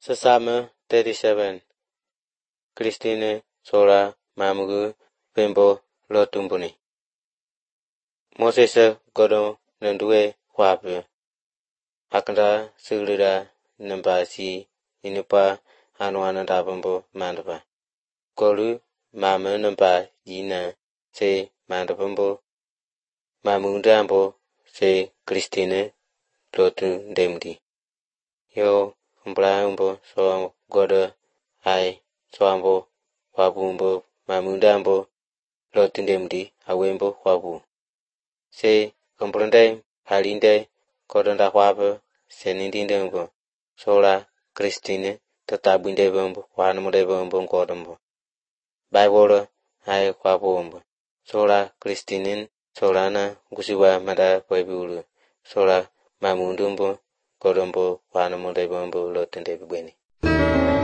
Psalm 37 Christine Sora Mamugu Pembo Lotumbuni Moses Godon Nandue Wabu Akanda Sulida Nambasi Inupa Anwana Dabambo Mandaba Golu Mama Namba Yina Se Mandabambo Mamundambo Se Christine Lotu Demdi Yo Umbraumbo so goda ai soambo wabumbo mamundambo lotindemdi awembo wabu se komprendai halinde kodonda wabu senindindembo sola Christine tatabinde bombo wanumude bombo ngodombo Bible ai wabumbo sola Christine solana gusiwa mada kwebulu sola mamundumbo Kodombo wanumude bombo lotindebweni